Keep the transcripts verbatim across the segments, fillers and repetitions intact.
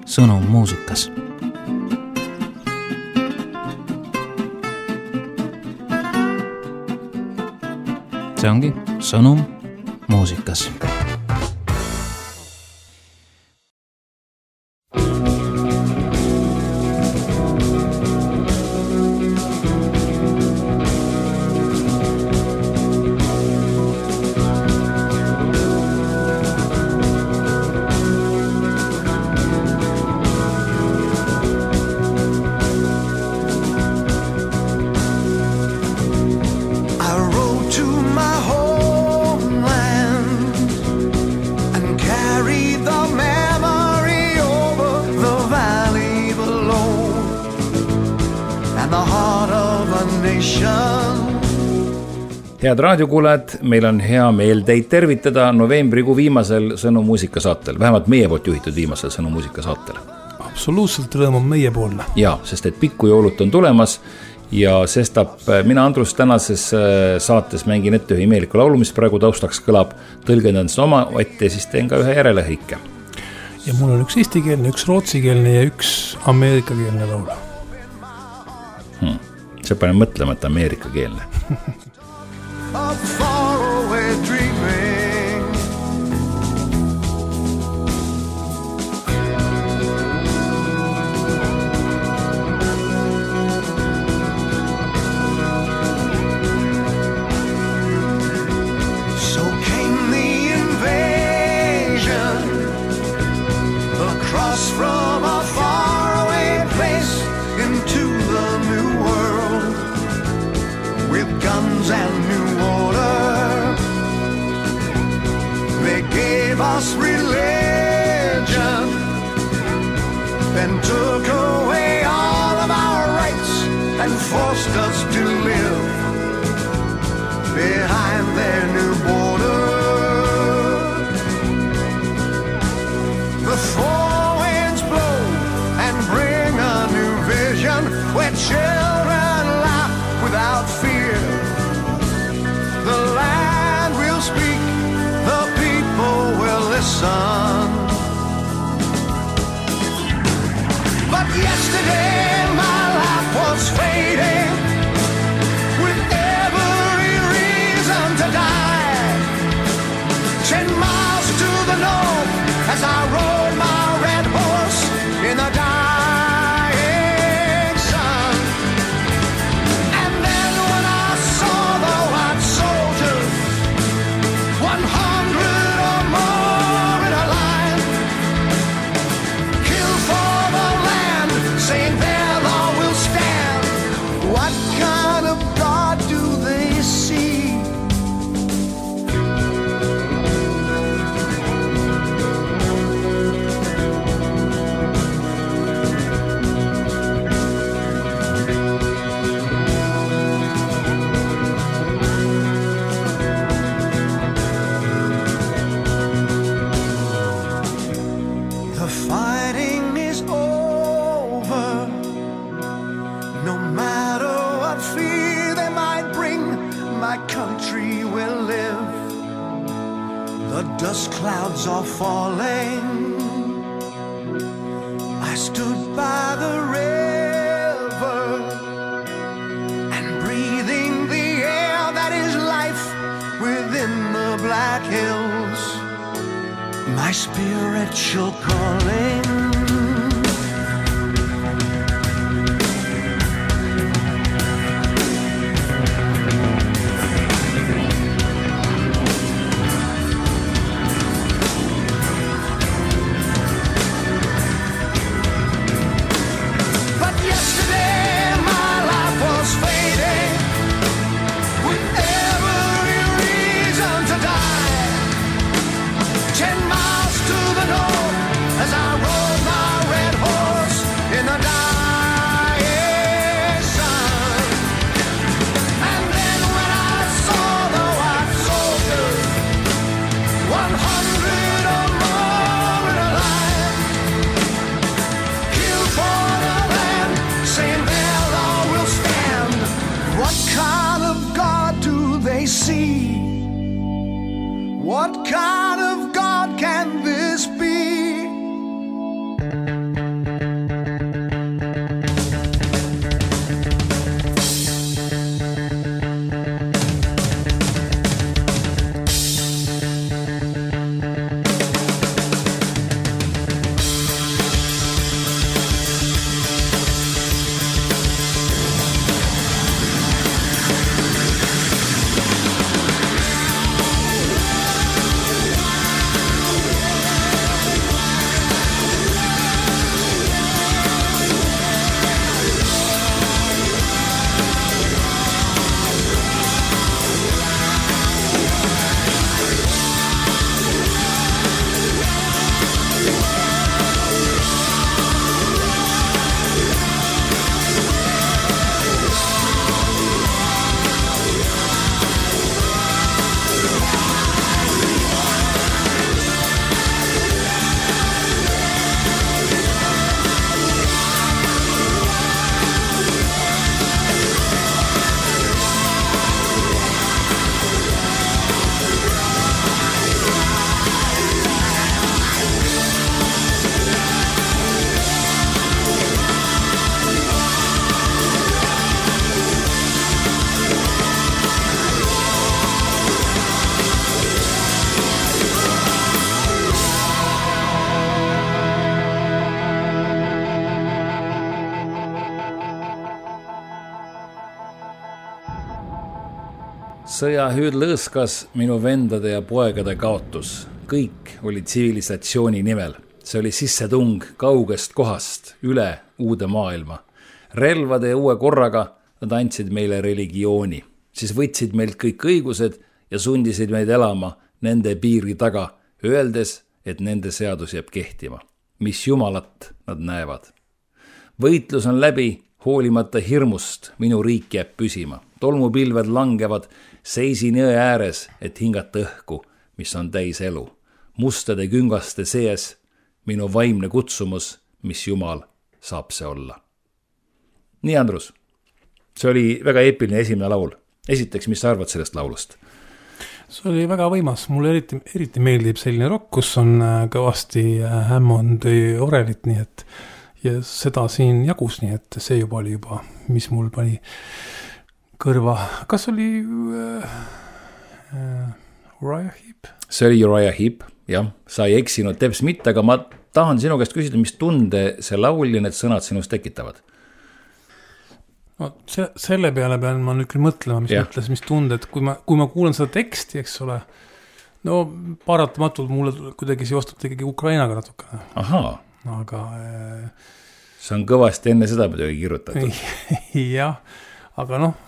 Sõnum muusikas. See ongi Sõnum muusikas. Head raadiokuulajad, meil on hea meel teid tervitada novembrikuu viimasel Sõnum muusika saatel, vähemalt meie poolt juhitud viimasel Sõnum muusika saatel. Absoluutselt rõõm on meie poolne. Ja, sest et pikku joolut on tulemas ja sestap mina Andrus tänases saates mängin ette ühe imeeliku laulu, mis praegu taustaks kõlab, tõlgendan seda oma ette ja siis teen ka ühe järelehõike. Ja mul on üks eestikeelne, üks rootsikeelne ja üks ameerikakeelne laul. Hmm. See panen mõtlema, et ameerikakeelne. Of far away dreaming, so came the invasion across from a far away place into the new world with guns and new us religion, then took away all of our rights and forced us to live behind their new border. The four winds blow and bring a new vision where children laugh without fear. The land will speak, the people will listen. But yesterday my life was fading with every reason to die. Ten miles to the north as I rode my red horse in the dying sun. And then when I saw the white soldiers, one hundred or more in a line, kill for the land, saying their law will stand. What kind of God do they see? The fighting is over. No matter what fear they might bring, my country will live. The dust clouds are falling. I stood by the river and breathing the air that is life within the black hills. My spiritual calling. But yesterday my life was fading with every reason to die. Ten miles to the north as I rode my sõjahüüd lõõskas minu vendade ja poegade kaotus. Kõik oli tsivilisatsiooni nimel. See oli sissetung kaugest kohast üle uude maailma. Relvade ja uue korraga nad andsid meile religiooni. Siis võtsid meilt kõik õigused ja sundisid meid elama nende piiri taga, öeldes, et nende seadus jääb kehtima. Mis jumalat nad näevad. Võitlus on läbi, hoolimata hirmust minu riik jääb püsima. Tolmupilved langevad, seisin jõe ääres, et hingata õhku, mis on täis elu. Mustade küngaste sees minu vaimne kutsumus, mis Jumal saab see olla. Nii, Andrus, see oli väga eepiline esimene laul. Esiteks, mis sa arvad sellest laulust? See oli väga võimas. Mulle eriti, eriti meeldib selline rock, kus on kõvasti Hammond orelit, nii et ja seda siin jagus, nii et see juba oli juba, mis mul pani kõrva. Kas oli äh, äh, Uriah Heep? See oli Uriah Heep, jah. Sa ei eksinud teps mitte, aga ma tahan sinu käest küsida, mis tunde see laul ja need sõnad sinust tekitavad? No, se, selle peale pean ma nüüd küll mõtlema, mis mõtles, mis tunded. Kui ma, kui ma kuulen seda teksti, eks ole, no paratamatult mulle kuidagi seostub ikkagi Ukrainaga natukene. Ahaa. Aga äh, see on kõvasti enne seda midagi kirjutatud. jah, aga noh,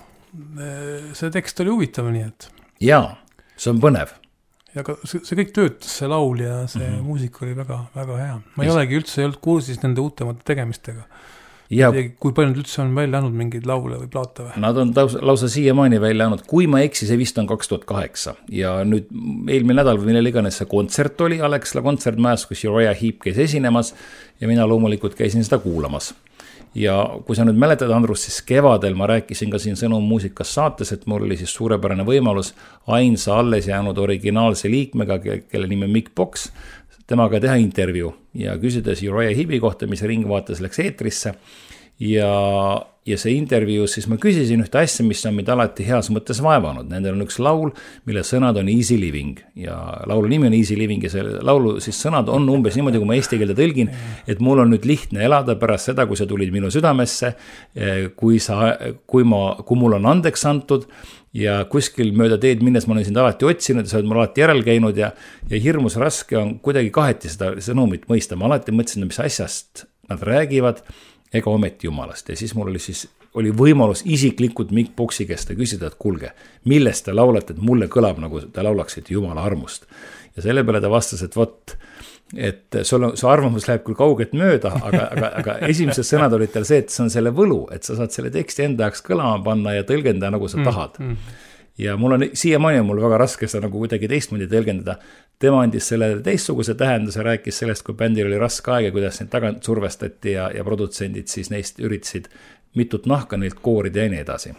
see tekst oli huvitav, nii et. Jaa, see on põnev. Ja ka see, see kõik töötas, see laul ja see mm-hmm. muusika oli väga, väga hea. Ma ei olegi üldse ei olnud kursis nende uutemate tegemistega. Ja kui palju nüüd üldse on välja andnud mingeid laule või plaate või? Nad on lausa, lausa siiamaani välja andnud. Kui ma eksi, see vist on kaks tuhat kaheksa. Ja nüüd eelmine nädal või millel iganes see kontsert oli Alexla kontsertmäes, kus Uriah Heep käis esinemas ja mina loomulikult käisin seda kuulamas. Ja kui sa nüüd mäletad, Andrus, siis kevadel ma rääkisin ka siin Sõnum muusikas saates, et mul oli siis suurepärane võimalus ainsa alles jäänud originaalse liikmega, kelle nimi Mick Box, temaga teha intervjuu ja küsides Uriah Heepi kohta, mis ringvaates läks eetrisse. Ja, ja see intervjuu, siis ma küsisin ühte asja, mis on mind alati heas mõttes vaevanud. Nendel on üks laul, mille sõnad on Easy Living ja laulu nimi on Easy Living ja selle laulu siis sõnad on umbes niimoodi, kui ma eesti keelde tõlgin, et mul on nüüd lihtne elada pärast seda, kui sa tulid minu südamesse, kui, sa, kui, ma, kui mul on andeks antud ja kuskil mööda teed minnes ma olen sind alati otsinud ja sa oled mul alati järel käinud ja, ja hirmus raske on kuidagi kaheti seda sõnumit mõista. Ma alati mõtlesin, mis asjast nad räägivad ega ometi Jumalast. Ja siis mul oli, siis, oli võimalus isiklikult Mick Boxi käest küsida, et kuulge, millest te laulate, et mulle kõlab nagu te laulaksite Jumala armust. Ja selle peale ta vastas, et vot, et sul, su arvamus läheb küll kauget mööda, aga, aga, aga esimesed sõnad olid tal see, et see on selle võlu, et sa saad selle teksti enda jaoks kõlama panna ja tõlgendada nagu sa tahad. Mm, mm. Ja mul on, siiamaani on mul väga raske seda nagu kuidagi teistmoodi tõlgendada. Tema andis selle teistsuguse tähenduse, rääkis sellest, kui bändil oli raske aeg ja kuidas neid tagant survestati ja, ja produtsendid siis neist üritasid mitut nahka neilt koorida ja nii edasi.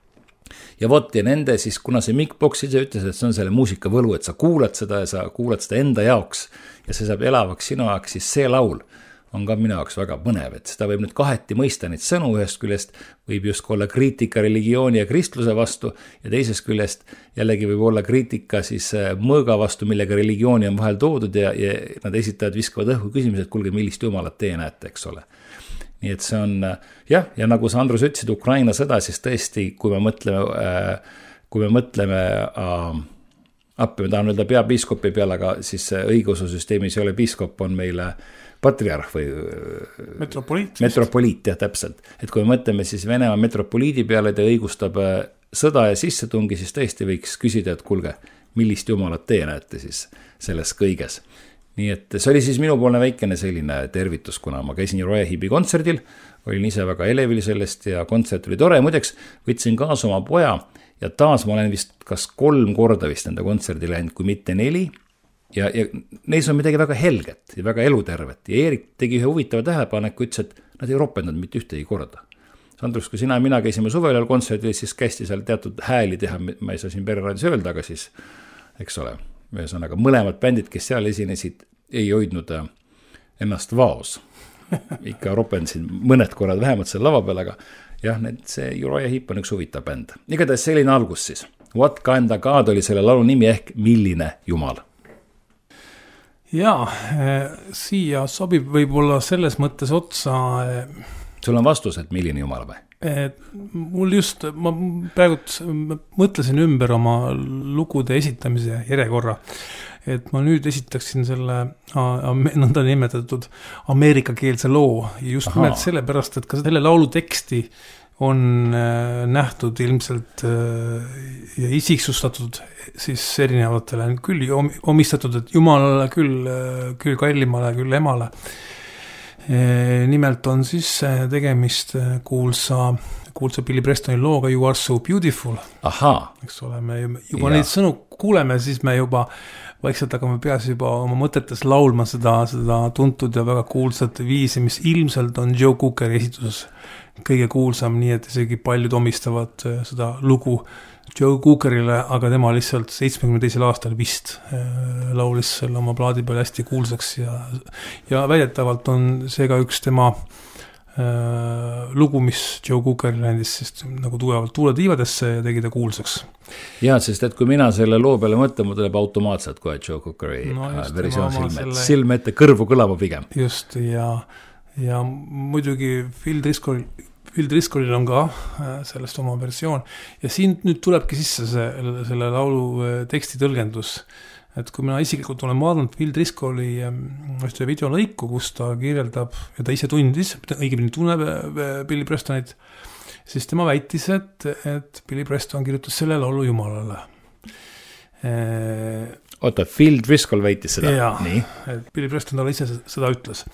Ja vot, ja nende siis, kuna see Mick Box ise ütles, et see on selle muusika võlu, et sa kuulad seda ja sa kuulad seda enda jaoks ja see saab elavaks sinu jaoks, siis see laul on ka minu jaoks väga põnev, et seda võib nüüd kaheti mõista neid sõnu, ühest küljest võib just olla kriitika religiooni ja kristluse vastu ja teisest küljest jällegi võib olla kriitika siis mõõga vastu, millega religiooni on vahel toodud ja, ja nad esitavad viskavad õhku küsimused, kuulge, millist jumalat teie näete, eks ole. Nii et see on, jah, ja nagu sa, Andrus, ütlesid, Ukraina sõda, siis tõesti, kui me mõtleme, kui me mõtleme äh, appi, me tahan öelda peapiiskopi peale, aga siis õigeususüsteemis ei ole piiskop, on meile patriarh või metropoliit. Metropoliit, jah, täpselt. Et kui me mõtleme siis Venemaa metropoliidi peale, ta õigustab sõda ja sissetungi, siis tõesti võiks küsida, et kuulge, millist jumalat teie näete siis selles kõiges. Nii et see oli siis minupoolne väikene selline tervitus, kuna ma käisin Uriah Heepi kontserdil, olin ise väga elevil sellest ja kontsert oli tore. Muideks võtsin kaasa oma poja ja taas ma olen vist kas kolm korda vist enda kontserdi läinud, kui mitte neli. Ja, ja neis on midagi väga helget ja väga elutervet. Ja Eerik tegi ühe huvitava tähelepaneku, ütles, et nad ei ropendanud mitte ühtegi korda. Andrus, kui sina ja mina käisime suvel kontserdil, siis kästi seal teatud hääli teha, ma ei saa siin Pereraadios öelda, aga siis, eks ole, ühesõnaga mõlemad bändid, kes seal esinesid, ei hoidnud ennast vaos. Ikka ropendasid mõned korrad vähemalt selle lava peal, aga jah, need, see Uriah Heep on üks huvitav bänd. Igatahes selline algus siis. What kind of God oli selle laulu nimi ehk Milline Jumal? Jaa, siia sobib võib-olla selles mõttes otsa. Sul on vastus, et milline Jumal või? et mul just, ma praegult mõtlesin ümber oma lugude esitamise järjekorra, et ma nüüd esitaksin selle nõnda nimetatud ameerikakeelse loo ja just nimelt sellepärast, et ka selle laulu teksti on nähtud ilmselt ja isiksustatud siis erinevatele, küll omistatud, et jumalale, küll, küll kallimale, küll emale. Nimelt on siis tegemist kuulsa, kuulsa Billy Prestoni looga You are so beautiful. Aha. Eks ole, me juba ja. Neid sõnu kuuleme, siis me juba vaikselt hakkame peas juba oma mõtetes laulma seda, seda tuntud ja väga kuulsat viisi, mis ilmselt on Joe Cookeri esituses kõige kuulsam, nii et isegi paljud omistavad seda lugu Joe Cookerile, aga tema lihtsalt seitsmekümne teisel aastal vist laulis selle oma plaadi peal hästi kuulsaks ja, ja väidetavalt on see ka üks tema äh, lugu, mis Joe Cookerile andis siis nagu tugevalt tuule tiivadesse ja tegi ta kuulsaks. Ja, sest et kui mina selle loo peale mõtlen, mul tuleb automaatselt kohe Joe Cookeri no versioon silme, selle... silme ette kõrvu kõlama pigem. Just, ja, ja muidugi Phil Driscoll Phil Driscollil on ka sellest oma versioon ja siin nüüd tulebki sisse see, selle laulu teksti tõlgendus, et kui mina isiklikult olen vaadanud Phil Driscolli ühte videolõiku, kus ta kirjeldab ja ta ise tundis, õigemini tunneb Billy Prestonit, siis tema väitis, et, et Billy Preston kirjutas selle laulu jumalale. Oota, Phil Driscoll väitis seda? Jaa, et Billy Preston talle ise seda ütles.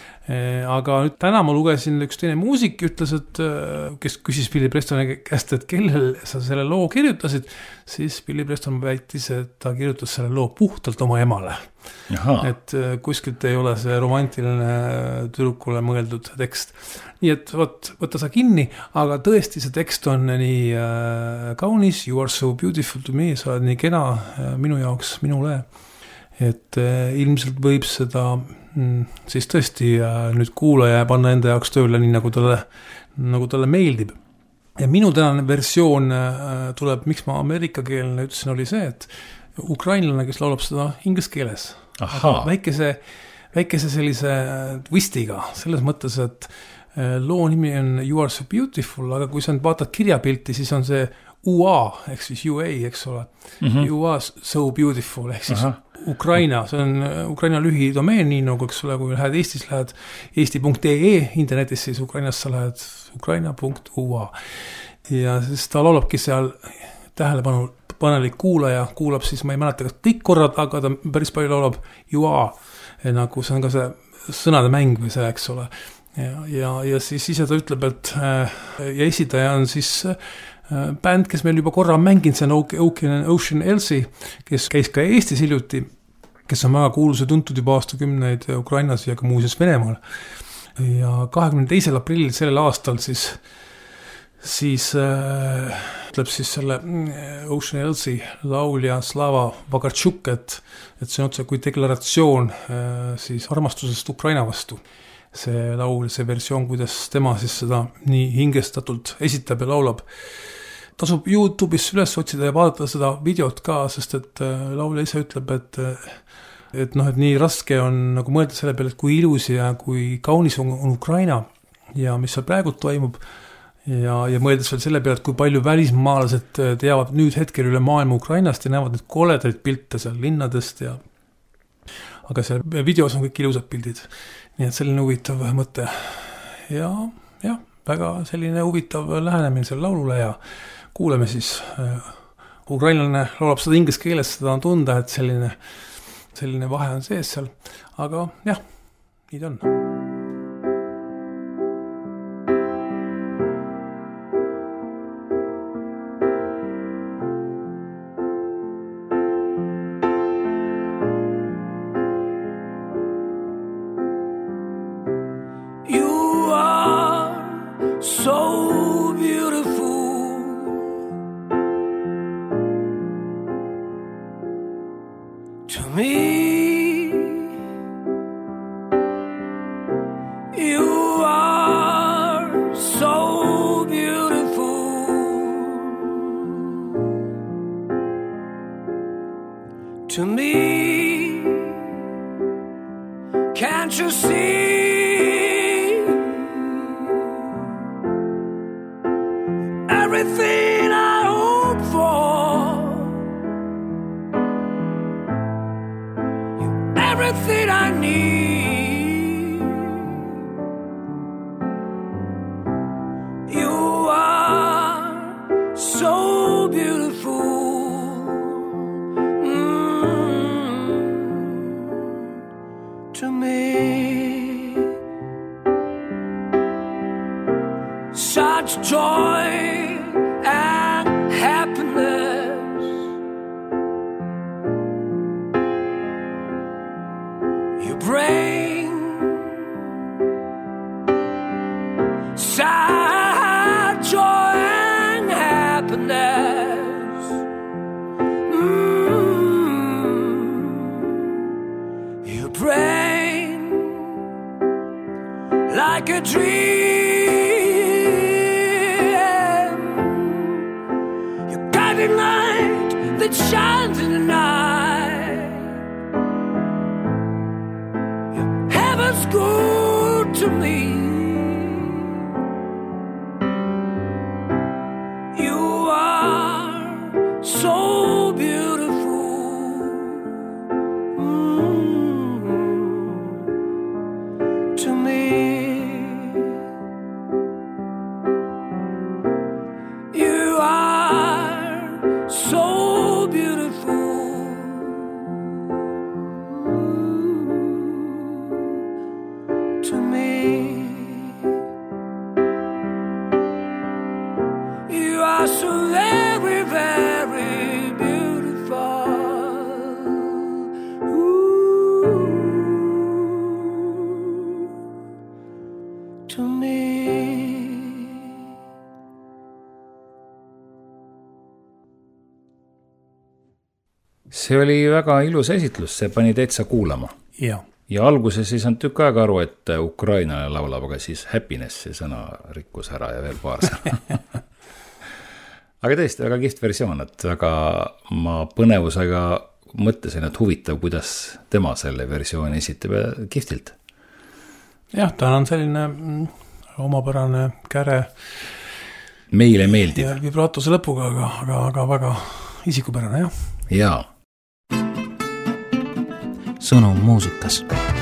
Aga nüüd täna ma lugesin üks teine muusik, ütles, et kes küsis Billy Prestoni käest, et kellel sa selle loo kirjutasid, siis Billy Preston väitis, et ta kirjutas selle loo puhtalt oma emale. Aha. Et kuskilt ei ole see romantiline tüdrukule mõeldud tekst. Nii et võt, võtta sa kinni, aga tõesti see tekst on nii äh, kaunis, you are so beautiful to me, sa oled nii kena äh, minu jaoks, minule. Et äh, ilmselt võib seda mm, siis tõesti äh, nüüd kuulaja panna enda jaoks tööle nii nagu talle, nagu talle meeldib. Ja minu tänane versioon äh, tuleb, miks ma ameerikakeelne ütlesin, oli see, et ukrainlane, kes laulab seda inglise keeles. Väikese, väikese sellise twistiga, selles mõttes, et äh, loo nimi on You are so beautiful, aga kui sa vaatad kirjapilti, siis on see U A, ehk siis U A, eks ole. Mm-hmm. You are so beautiful, ehk siis Aha. Ukraina, see on Ukraina lühidomeen, nii nagu, eks ole, kui lähed Eestis, lähed eesti punkt ee internetis, siis Ukrainas sa lähed ukraina punkt u a. Ja siis ta laulabki seal tähelepanu panelik kuulaja, kuulab siis, ma ei mäleta, kas kõik korrad, aga ta päris palju laulab you are, nagu see on ka see sõnade mäng või see, eks ole. Ja, ja, ja siis ise ta ütleb, et ja esitaja on siis bänd, kes meil juba korra on mänginud, see on Ocean, Ocean Elsie, kes käis ka Eestis hiljuti, kes on väga kuulus ja tuntud juba aastakümneid Ukrainas ja ka muuseas Venemaal. Ja kahekümne teisel aprillil sellel aastal siis, siis äh, ütleb siis selle Ocean Elsie laulja Slava Vakartšuk, et, et see on otse kui deklaratsioon äh, siis armastusest Ukraina vastu. See laul, see versioon, kuidas tema siis seda nii hingestatult esitab ja laulab. Tasub YouTube'is üles otsida ja vaadata seda videot ka, sest et laulja ise ütleb, et, et, noh, et nii raske on nagu mõelda selle peale, et kui ilus ja kui kaunis on, on Ukraina ja mis seal praegu toimub ja, ja mõeldes veel selle peale, et kui palju välismaalased teavad nüüd hetkel üle maailma Ukrainast ja näevad need koledaid pilte seal linnadest ja aga seal videos on kõik ilusad pildid. Nii et selline huvitav mõte. Ja, ja, väga selline huvitav lähenemine selle laulule ja kuuleme siis. Ukrainlane laulab seda inglise keeles, seda on tunda, et selline, selline vahe on sees seal. Aga jah, nii ta on. To me, can't you see? such joy and happiness. You bring such joy and happiness. Mm. You bring like a dream. Light that shines in the night. Heaven's good to me. You are so beautiful. Mm-hmm. To me. You are so beautiful to me. You are so very, very beautiful. Ooh, to me. See oli väga ilus esitlus, see pani täitsa kuulama. Ja. Ja alguses ei saanud tükk aega aru, et Ukrainale laulab, aga siis happiness see sõna rikkus ära ja veel paar sõna. Aga tõesti, väga kihvt versioon, et väga ma põnevusega mõtlesin, et huvitav, kuidas tema selle versiooni esitab ja kihvtilt. Jah, ta on selline omapärane käre. Meile meeldib. Ja vibratose lõpuga, aga, aga, aga väga isikupärane, jah. Jaa. Sõnum muusikas.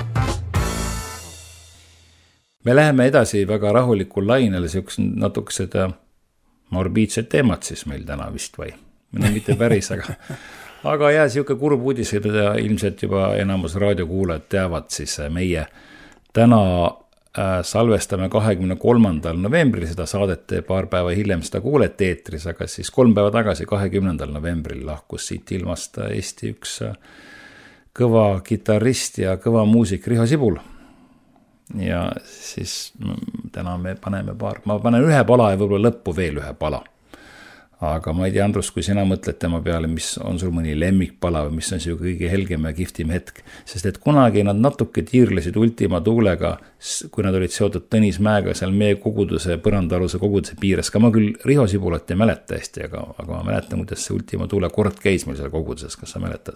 Me läheme edasi väga rahulikul lainele, siuksed natukesed morbiidsed teemad siis meil täna vist või. No mitte päris, aga, aga jah, siuke kurb uudis, mida ilmselt juba enamus raadiokuulajad teavad, siis meie täna salvestame kahekümne kolmandal novembril seda saadet, paar päeva hiljem seda kuulete eetris, aga siis kolm päeva tagasi kahekümnendal novembril lahkus siit ilmast Eesti üks kõva kitarrist ja kõva muusik Riho Sibul. Ja siis täna me paneme paar, ma panen ühe pala ja võib-olla lõppu veel ühe pala. Aga ma ei tea, Andrus, kui sina mõtled tema peale, mis on sul mõni lemmikpala või mis on see kõige helgem ja kihvtim hetk, sest et kunagi nad natuke tiirlesid Ultima Tuulega, kui nad olid seotud Tõnis Mäega seal meie koguduse, põrandaaluse koguduse piires, ka ma küll Riho Sibulat ei mäleta hästi, aga, aga ma mäletan, kuidas see Ultima Tuule kord käis meil seal koguduses, kas sa mäletad?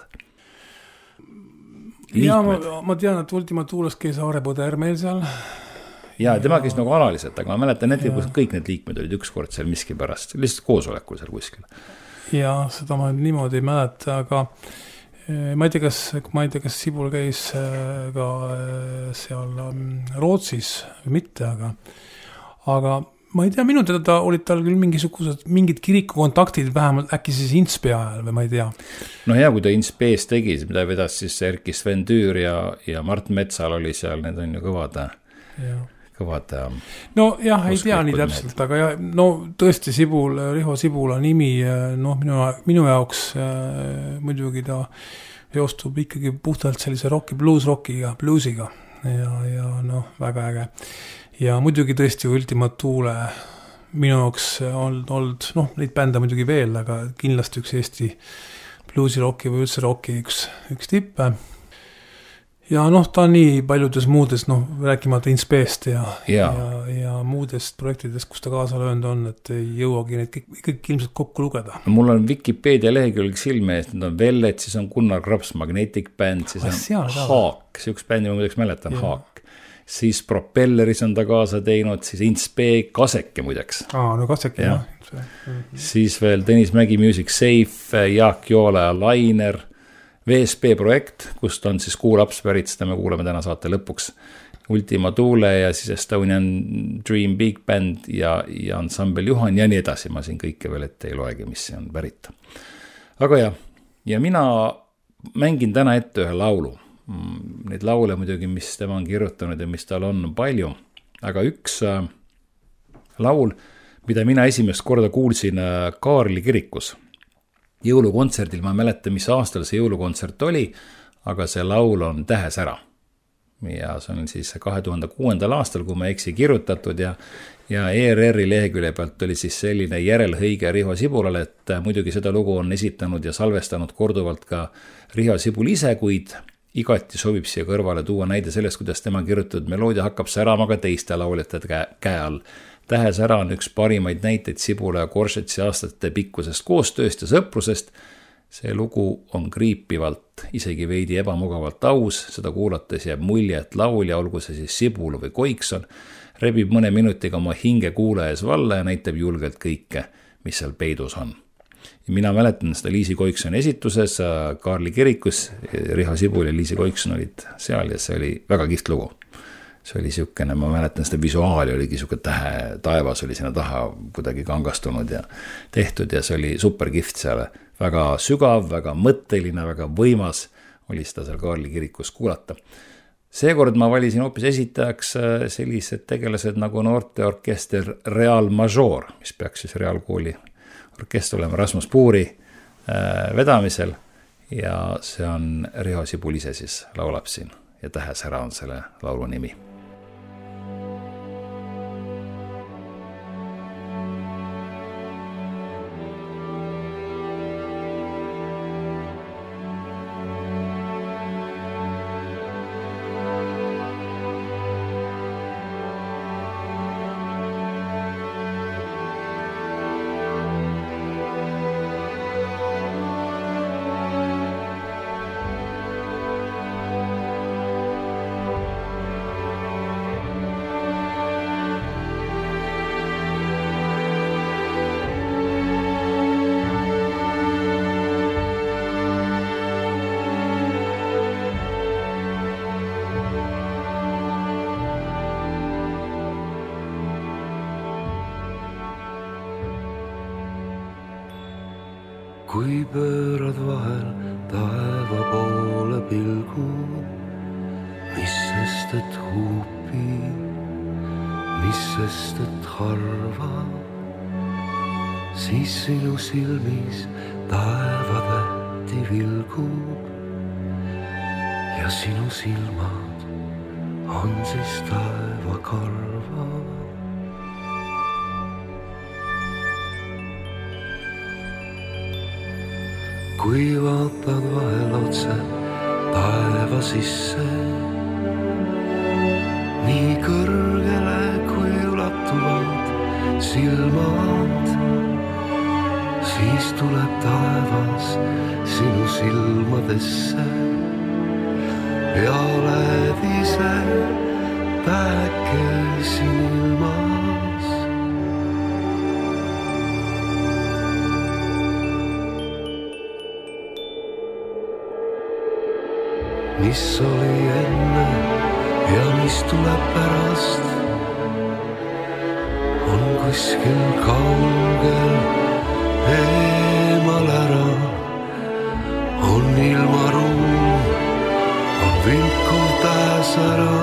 Ja ma, ma tean, et Ultima Tuules käis Aare Põder meil seal. Ja tema käis nagu alaliselt, aga ma mäletan, et kõik need liikmed olid ükskord seal miski pärast, lihtsalt koosolekul seal kuskil. Ja seda ma niimoodi ei mäleta, aga ma ei tea, kas, ma ei tea, kas Sibul käis ka seal Rootsis või mitte, aga, aga ma ei tea, minu teda olid tal küll mingisugused, mingid kirikukontaktid vähemalt äkki siis Inspee ajal või ma ei tea. No hea, kui ta Inspees tegi, mida vedas siis Erki Sven Tüür ja, ja Mart Metsal oli seal, need on ju kõvad, ja. kõvad. No jah, ei tea nii täpselt, mehed. Aga jah, no tõesti Sibul, Riho Sibula nimi, noh, minu, minu jaoks äh, muidugi ta joostub ikkagi puhtalt sellise rocki, blues-rockiga, bluesiga ja, ja noh, väga äge. Ja muidugi tõesti Ultima Tuule minu jaoks on olnud, noh, neid bände muidugi veel, aga kindlasti üks Eesti bluesi-rocki või üldse rocki üks, üks tippe. Ja noh, ta on nii paljudes muudes, noh, rääkimata Inspeest ja, ja. Ja, ja muudest projektidest, kus ta kaasa löönud on, et ei jõuagi neid kõik, kõik ilmselt kokku lugeda. Mul on Wikipedia lehekülg silme eest, need on Vellet, siis on Gunnar Kraps, Magnetic Band, siis on Haak, see üks bändi ma muideks mäletan, ja. Haak. Siis Propelleris on ta kaasa teinud, siis Inspee, Kaseke muideks. Aa, no Kaseke, jah. Ja. Mm-hmm. Siis veel Tõnis Mägi Music Safe, Jaak Joola ja Lainer, V S P projekt, kust on siis Kuulaps pärit, seda me kuuleme täna saate lõpuks. Ultima Tuule ja siis Estonian Dream Big Band ja, ja Ensemble Juhan ja nii edasi. Ma siin kõike veel ette ei loegi, mis see on pärit. Aga jah, ja mina mängin täna ette ühe laulu. Neid laule muidugi, mis tema on kirjutanud ja mis tal on palju. Aga üks laul, mida mina esimest korda kuulsin Kaarli kirikus. Jõulukontserdil, ma mäletan, mis aastal see jõulukontsert oli, aga see laul on Tähes ära. Ja see on siis kahe tuhande kuuendal aastal, kui ma eksi kirjutatud ja, ja E R R-i lehekülje pealt oli siis selline järelhõige Riho Sibulale, et muidugi seda lugu on esitanud ja salvestanud korduvalt ka Riho Sibul ise, kuid igati sobib siia kõrvale tuua näide sellest, kuidas tema kirjutatud meloodia hakkab särama ka teiste lauljate käe all. Tähes ära on üks parimaid näiteid Sibula ja Koršetsi aastate pikkusest koostööst ja sõprusest. See lugu on kriipivalt, isegi veidi ebamugavalt aus, seda kuulates jääb mulje, et laulja, olgu see siis Sibul või Koikson, rebib mõne minutiga oma hinge kuule ees valla ja näitab julgelt kõike, mis seal peidus on. Mina mäletan seda Liisi Koiksoni esituses Kaarli kirikus, Riho Sibul ja Liisi Koikson olid seal ja see oli väga kihvt lugu. See oli siukene, ma mäletan seda visuaali, oligi siuke tähe, taevas oli sinna taha kuidagi kangastunud ja tehtud ja see oli super kihvt seal. Väga sügav, väga mõtteline, väga võimas oli seda seal Kaarli kirikus kuulata. Seekord ma valisin hoopis esitajaks sellised tegelased nagu noorteorkester Real Major, mis peaks siis Reaalkooli orkester olema Rasmus Puuri vedamisel ja see on Riho Sibul ise siis laulab siin ja Tähes ära on selle laulu nimi. Kui pöörad vahel taeva poole pilgu, mis sest et huupi, mis sest et harva, siis sinu silmis taeva tähti vilgub ja sinu silmad on siis taeva karva. Kui vaatad vahel otse taeva sisse, nii kõrgele kui ulatuvad silmad, siis tuleb taevas sinu silmadesse ja oled ise täheke silmas. Mis oli enne ja mis tuleb pärast, on kuskil kaugel eemal ära. On ilmaruum, on vinkuv tähes ära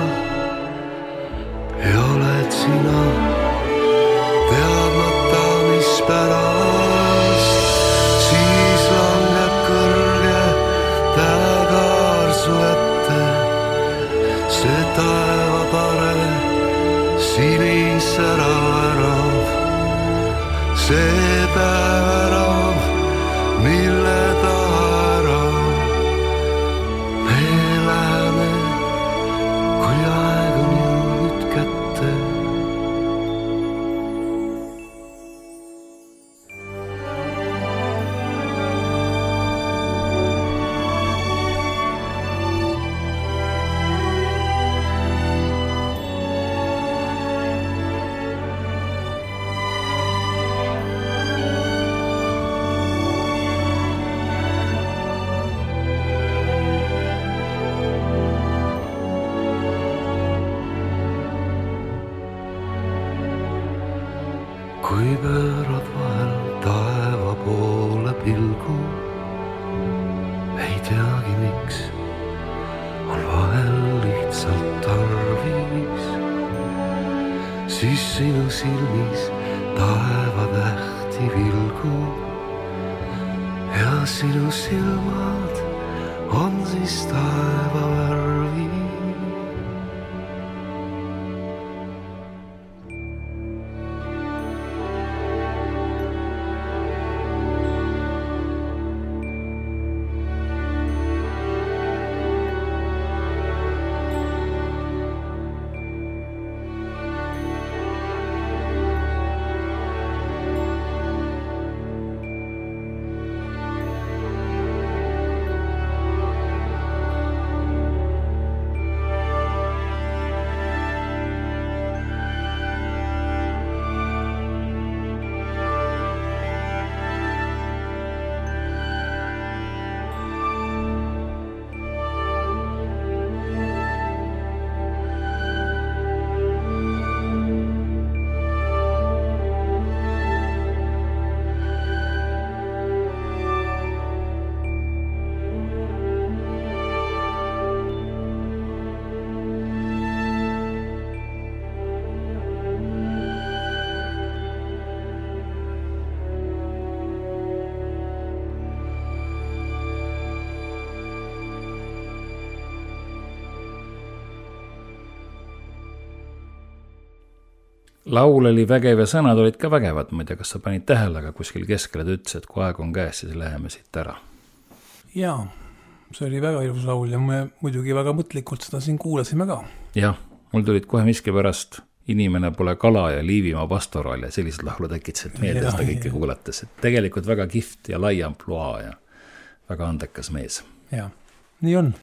ja oled sina teadmata, mis pärast, siis langeb kõrge tägar su ette. See taevatare sinisärav ärav, see päevärav, mille taha ärav. Me läheme, kui aeg on jõudnud kätte. Kui pöörad vahel taeva poole pilgu, ei teagi miks, on vahel lihtsalt tarvis. siis sinu silmis taevatähti vilgu ja sinu silmad on siis taeva värvi. Laul oli vägev ja sõnad olid ka vägevad, ma ei tea, kas sa panid tähele, aga kuskil keskele ta ütles, et kui aeg on käes, siis läheme siit ära. Jaa, see oli väga ilus laul ja me muidugi väga mõtlikult seda siin kuulasime ka. Jah, mul tulid kohe miski pärast Inimene pole kala ja Liivimaa pastoraal ja sellised laulu tekitasid meelde seda kõike kuulates. Et tegelikult väga kift ja lai ampluaa ja väga andekas mees. Jaa, nii on.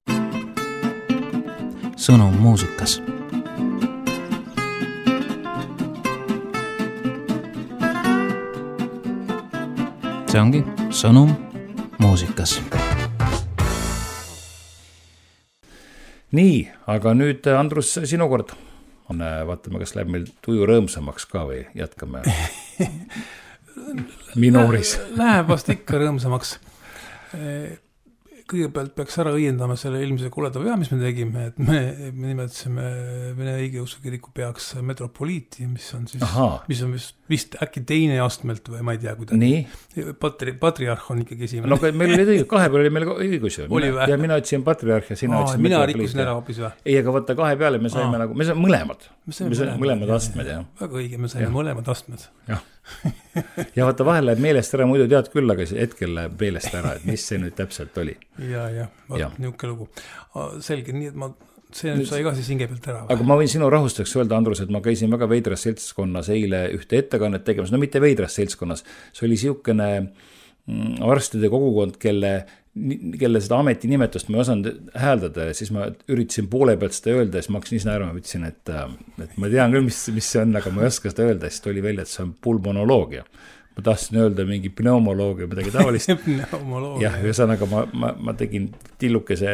Sõnum muusikas. See ongi Sõnum muusikas. Nii, aga nüüd Andrus, sinu kord. Vaatame, kas läheb meil tuju rõõmsamaks ka või jätkame minooris. Läheb vast ikka rõõmsamaks. Kõigepealt peaks ära õiendama selle ilmse koleda vea, mis me tegime, et me, me nimetasime Vene õigeusu kiriku peaks metropoliiti, mis on siis, Aha. mis on vist, vist äkki teine astmelt või ma ei tea, kuidas. Nii? Patri, patriarh on ikkagi esimene. No meil oli õigus, kahe peal oli meil õigus ju. Ja mina ütlesin patriarh ja sina Aa, ütlesin mina rikkusin ära hoopis või? Ei, aga võtta kahe peale, me saime Aa. nagu, me saime mõlemad. Me saime me saime mõlemad, mõlemad astmed, jah. Väga õige, me saime ja. mõlemad astmed. Jah. Ja vaata vahel läheb meelest ära, muidu tead küll, aga hetkel läheb meelest ära, et mis see nüüd täpselt oli. Ja, ja, vaat niuke lugu. Selge, nii et ma, see nüüd sai ka siis hinge pealt ära. Aga ma võin sinu rahustaks öelda, Andrus, et ma käisin väga veidras seltskonnas eile ühte ettekannet tegemas, no mitte veidras seltskonnas, see oli siukene arstide kogukond, kelle kelle seda ametinimetust ma ei osanud hääldada ja siis ma üritasin poole pealt seda öelda ja siis ma hakkasin ise naerma, ma ütlesin, et, et ma tean küll, mis, mis see on, aga ma ei oska seda öelda, siis tuli välja, et see on pulmonoloogia. Ma tahtsin öelda mingi pneumoloogia, midagi tavalist. Jah, ühesõnaga ma, ma, ma tegin tillukese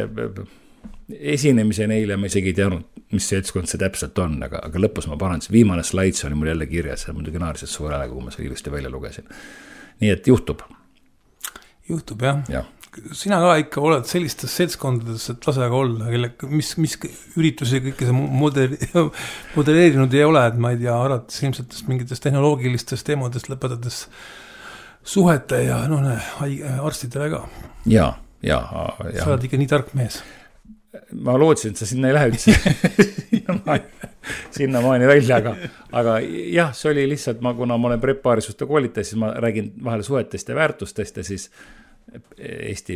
esinemise neile ja ma isegi ei teadnud, mis seltskond see täpselt on, aga, aga lõpus ma parandasin, viimane slaid oli mul jälle kirjas ja muidugi naarisid suure häälega, kui ma selle ilusti välja lugesin. Nii et juhtub. Juhtub, jah. Jah. Sina ka ikka oled sellistes seltskondades, et lase aga olla, kelle, mis, mis üritusi kõike see moderi, modelleerinud ei ole, et ma ei tea, arates ilmselt mingitest tehnoloogilistest teemadest lõpetades suhete ja no, ne, arstidele ka. Ja, ja, ja. Sa oled ikka nii tark mees. Ma lootsin, et sa sinna ei lähe üldse sinna maani välja, aga, aga jah, see oli lihtsalt, ma, kuna ma olen prepaarisuste koolitaja, siis ma räägin vahel suhetest ja väärtustest ja siis Eesti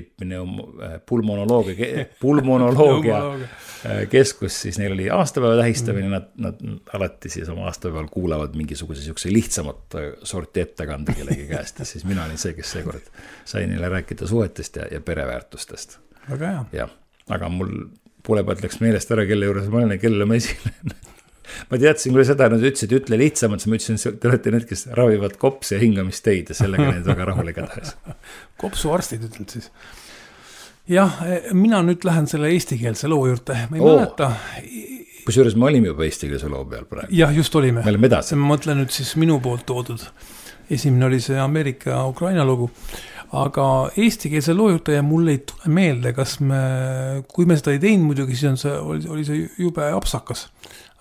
pulmonoloogia, pulmonoloogia keskus, siis neil oli aastapäeva tähistamine, nad, nad alati siis oma aastapäeval kuulavad mingisuguse siukse lihtsamat sorti ettekande kellegi käest ja siis mina olin see, kes seekord sai neile rääkida suhetest ja, ja pereväärtustest. Väga hea. Ja, aga mul poole pealt läks meelest ära, kelle juures ma olen ja kelle ma esinen. Ma teadsin küll seda, nad ütlesid, ütle lihtsamalt, siis ma ütlesin, te olete need, kes ravivad kopsi ja hingamisteid ja sellega need väga rahuliga tahes. Kopsu arstid ütled siis. Jah, mina nüüd lähen selle eestikeelse loo juurde. Ma ei Oo. mäleta. Kusjuures me olime juba eestikeelse loo peal praegu. Jah, just olime. Me olime edasi. Ma mõtlen nüüd siis minu poolt toodud. Esimene oli see Ameerika-Ukraina lugu. Aga eestikeelse loo juurde ja mul ei tule meelde, kas me, kui me seda ei teinud muidugi, siis on see, oli, oli see jube apsakas.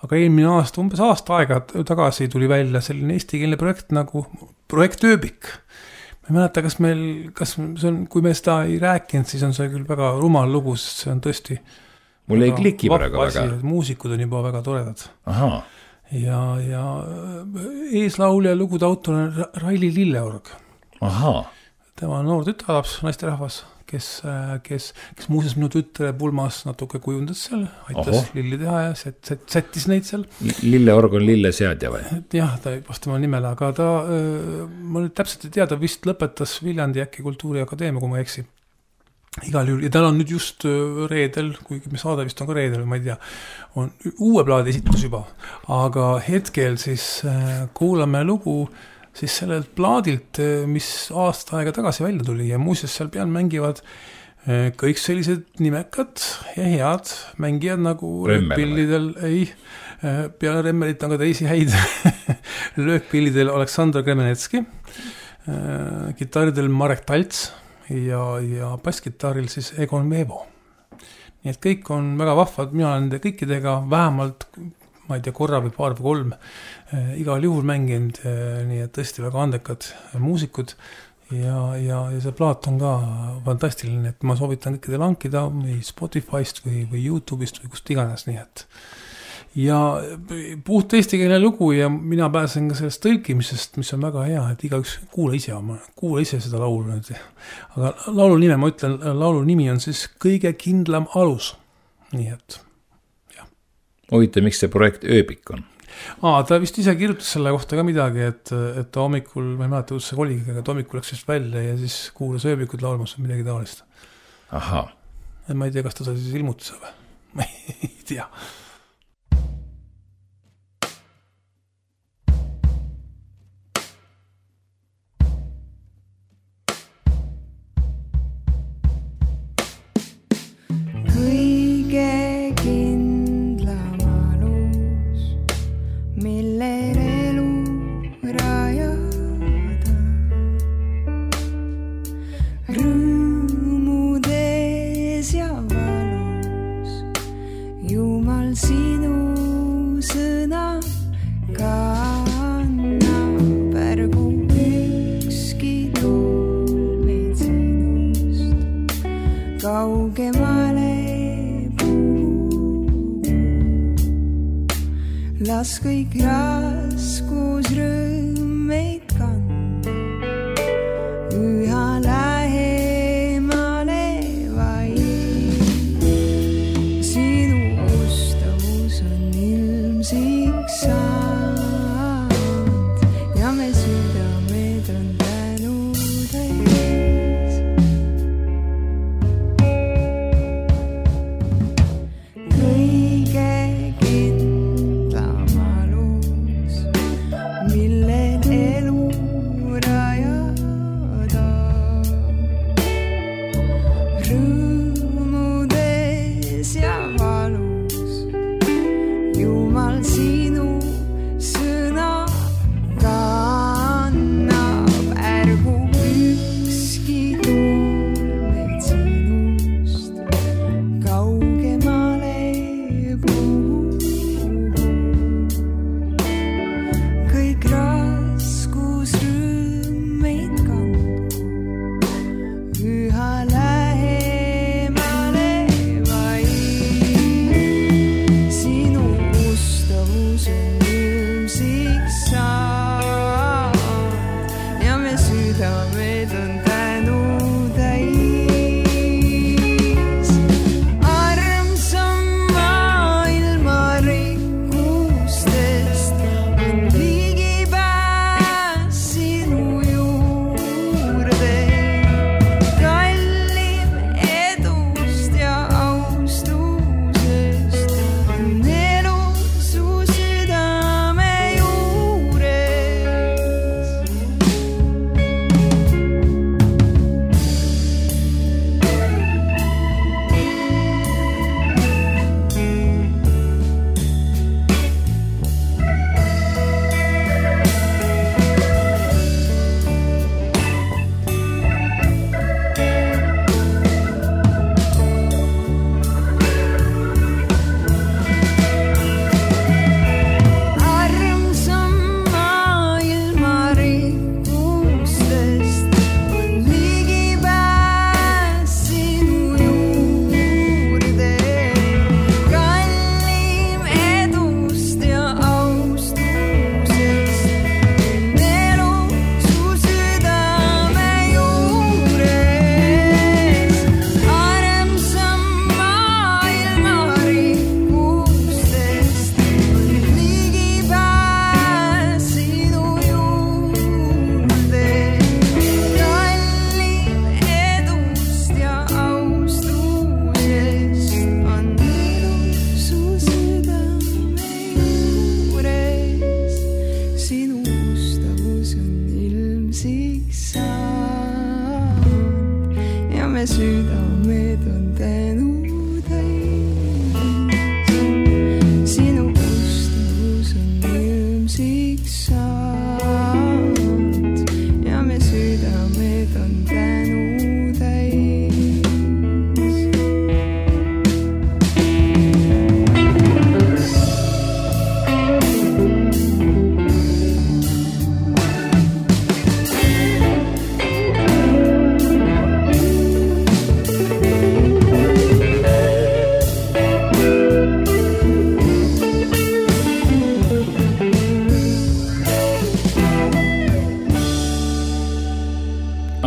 aga eelmine aasta, umbes aasta aega tagasi tuli välja selline eestikeelne projekt nagu projekt Ööbik. Ma ei mäleta, kas meil, kas see on, kui me seda ei rääkinud, siis on see küll väga rumal lugu, sest see on tõesti mul ei kliki praegu väga. Muusikud on juba väga toredad. Aha. Ja, ja eeslaulja lugude autor on Raili Lilleorg. Aha. Tema on noor tütarlaps, naisterahvas, kes, kes, kes muuseas minu tütre pulmas natuke kujundas seal, aitas Oho. Lilli teha ja set, set, settis neid seal. Lilleorg on lilleseadja või? Jah, ta ei vasta oma nimele, aga ta, ma nüüd täpselt ei tea, ta vist lõpetas Viljandi äkki Kultuuriakadeemia, kui ma eksi. Igal juhul, ja tal on nüüd just reedel, kuigi me saade vist on ka reedel, ma ei tea, on uue plaadi esitus juba, aga hetkel siis kuulame lugu siis sellelt plaadilt, mis aasta aega tagasi välja tuli ja muuseas seal peal mängivad kõik sellised nimekad ja head mängijad nagu löökpillidel, ei, peale Remmerit on ka teisi häid löökpillidel Aleksandr Kremenetski, kitarridel Marek Talts ja, ja basskitarril siis Egon Meevo. Nii et kõik on väga vahvad, mina olen kõikidega vähemalt, ma ei tea, korra või paar või kolm äh, igal juhul mänginud, äh, nii et tõesti väga andekad muusikud ja, ja, ja see plaat on ka fantastiline, et ma soovitan kõikidele hankida või Spotify'st või, või YouTube'ist või kust iganes, nii et ja puht eestikeelne lugu ja mina pääsen ka sellest tõlkimisest, mis on väga hea, et igaüks kuula ise, kuula ise seda laulu nüüd. Aga laulu nime, ma ütlen, laulu nimi on siis Kõige kindlam alus. Nii et, jah. Huvita, miks see projekt Ööbik on? Aa, ta vist ise kirjutas selle kohta ka midagi, et, et ta hommikul, ma ei mäleta, kus see oligi, aga hommikul läks vist välja ja siis kuulas Ööbikud laulmas või midagi taolist. Aha. Ja ma ei tea, kas ta sai siis ilmutuse või? Ma ei tea. Las kõik raskus rõõmeid kanda, üha lähemale vaid. Sinu ustavus on ilmsik saanud ja me südamed on tänu täis. Kõige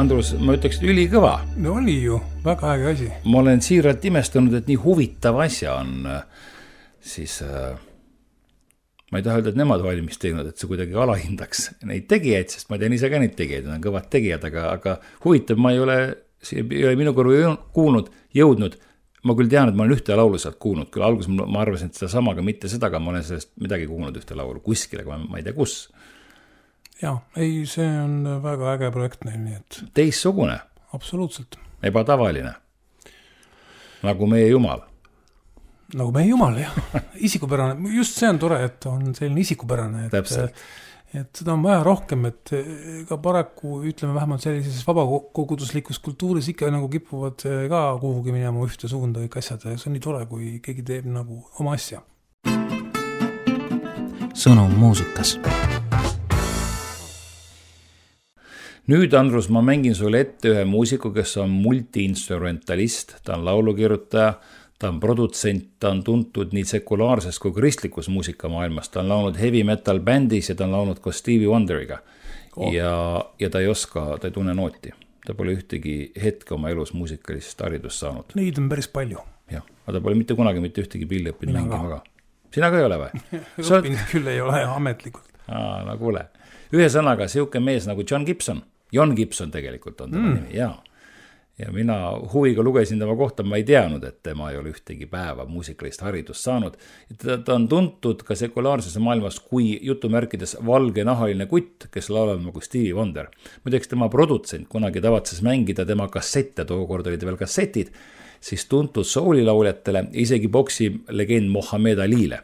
Andrus, ma ütleks, et ülikõva. No oli ju, väga äge asi. Ma olen siiralt imestanud, et nii huvitav asja on siis, ma ei taha öelda, et nemad valmis teinud, et see kuidagi alahindaks neid tegijaid, sest ma tean ise ka neid tegijaid, on kõvad tegijad, aga, aga huvitav, ma ei ole, ei ole minu kõrvu kuulnud, jõudnud. Ma küll tean, et ma olen ühte laulu sealt kuulnud, küll alguses ma arvasin, et seda sama, aga mitte seda, aga ma olen sellest midagi kuulnud ühte laulu kuskil, aga ma ei tea kus. Jaa, ei, see on väga äge projekt neil, nii et... Teissugune. Absoluutselt. Ebatavaline. Nagu meie Jumal. Nagu meie Jumal, jah. Isikupärane. Just see on tore, et on selline isikupärane. Et, Täpselt. Et seda on vaja rohkem, et ka paraku, ütleme vähemalt sellises vabakoguduslikus kultuuris ikka nagu kipuvad ka kuhugi minema ühte suunda kõik asjad. See on nii tore, kui keegi teeb nagu oma asja. Sõnum muusikas. Nüüd, Andrus, ma mängin sulle ette ühe muusiku, kes on multiinstrumentalist, ta on laulukirjutaja, ta on produtsent, ta on tuntud nii sekulaarses kui kristlikus muusikamaailmas, ta on laulnud heavy metal bändis ja ta on laulnud koos Stevie Wonderiga oh. ja, ja ta ei oska, ta ei tunne nooti, ta pole ühtegi hetke oma elus muusikalist haridust saanud. Neid on päris palju. Jah, aga ta pole mitte kunagi mitte ühtegi pilli õppinud mängima ka. Sina ka ei ole või? õppinud oled... küll ei ole ametlikult. Aa, no kuule. Ühe sõnaga siuke mees nagu John Gibson, John Gibson tegelikult on tema mm. nimi, jaa. Ja mina huviga lugesin tema kohta, ma ei teadnud, et tema ei ole ühtegi päeva muusikalist haridust saanud. Ta, ta on tuntud ka sekulaarses maailmas kui jutumärkides valge nahaline kutt, kes laulab nagu Stevie Wonder. Muideks tema produtsent kunagi tavatses mängida tema kassette, tookord olid veel kassetid, siis tuntud soulilauljatele, isegi boksi legend Mohammed Alile.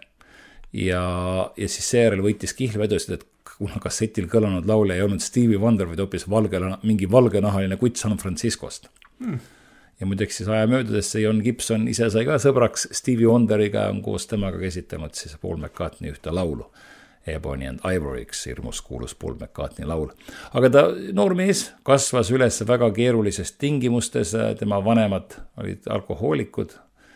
Ja, ja siis seejärel võitis kihlvedusid, et kuna kassetil kõlanud laule ei olnud Stevie Wonder, vaid hoopis valge, mingi valgenahaline kutt San Franciscost. Hmm. Ja muideks siis aja möödudes see John Gibson ise sai ka sõbraks Stevie Wonderiga, on koos temaga käsitlenud siis Paul McCartney ühte laulu. Ebony and Ivory, üks hirmus kuulus Paul McCartney laul. Aga ta noormees kasvas üles väga keerulises tingimustes, tema vanemad olid alkohoolikud,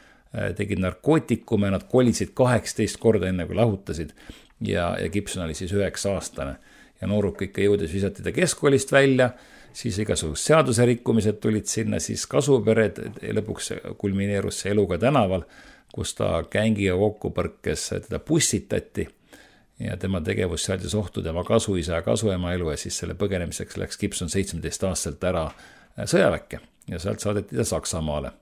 tegid narkootikume, nad kolisid kaheksateist korda enne kui lahutasid ja, ja Gibson oli siis üheksa aastane ja nooruk ikka jõudes visati ta keskkoolist välja, siis igasugused seaduserikkumised tulid sinna, siis kasupered, lõpuks kulmineerus see eluga tänaval, kus ta gängiga kokku põrkes, teda bussitati ja tema tegevus seadis ohtu tema kasuisa ja kasuema elu ja siis selle põgenemiseks läks Gibson seitsmeteist aastaselt ära sõjaväkke ja sealt saadeti ta Saksamaale.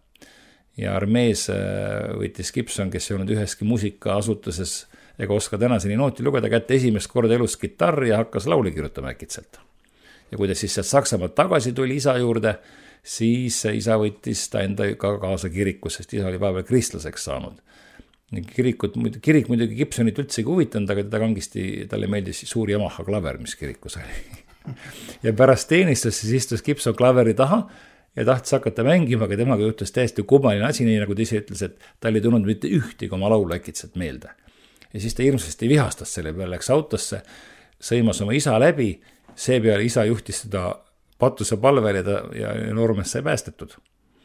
Ja armees võttis Gibson, kes ei olnud üheski muusikaasutuses ega oska tänaseni nooti lugeda, kätte esimest korda elus kitarri ja hakkas lauli kirjutama äkitselt. Ja kui ta siis sealt Saksamaalt tagasi tuli isa juurde, siis isa võttis ta enda ka kaasa kirikusse, sest isa oli vahepeal kristlaseks saanud. Kirikut, kirik muidugi Gibsonit üldsegi huvitanud, aga teda kangisti, talle meeldis suur Yamaha klaver, mis kirikus oli. Ja pärast teenistus siis istus Gibson klaveri taha ja tahtis hakata mängima, aga temaga juhtus täiesti kummaline asi, nii nagu ta ise ütles, et ta oli tulnud mitte ühtegi oma laulu äkitselt meelde. Ja siis ta hirmsasti vihastas selle peale, läks autosse, sõimas oma isa läbi, seepeale isa juhtis seda patuse palvel ja, ta, ja noormees sai päästetud.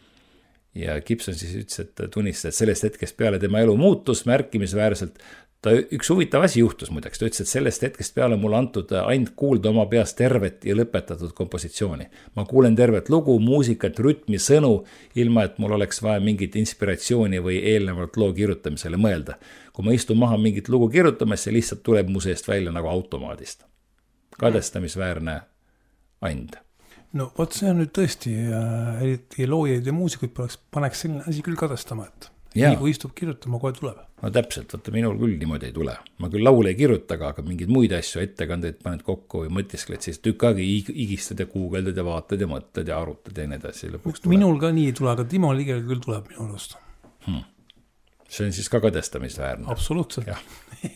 Ja Gibson siis ütles, et tunnistas, et sellest hetkest peale tema elu muutus märkimisväärselt. Ta üks huvitav asi juhtus muideks, ta ütles, et sellest hetkest peale mulle antud ainult kuulda oma peas tervet ja lõpetatud kompositsiooni. Ma kuulen tervet lugu, muusikat, rütmi, sõnu, ilma et mul oleks vaja mingit inspiratsiooni või eelnevalt loo kirjutamisele mõelda. Kui ma istun maha mingit lugu kirjutamas, see lihtsalt tuleb mu seest välja nagu automaadist. Kadestamisväärne and. No vot see on nüüd tõesti, eriti loojaid ja muusikuid paneks selline asi küll kadestama, et ja. Nii kui istub kirjutama, kohe tuleb. No täpselt, võtta minul küll niimoodi ei tule. Ma küll laule ei kirjuta, aga mingeid muid asju, ettekandeid paned kokku või mõtiskled, siis tükk aega igistad ja kuugeldad ja vaatad ja mõtled ja arutad ja nii edasi. Minul ka nii ei tule, aga Timo Ligel küll tuleb minu arust. Hmm. See on siis ka kadestamisväärne. Absoluutselt. Ja,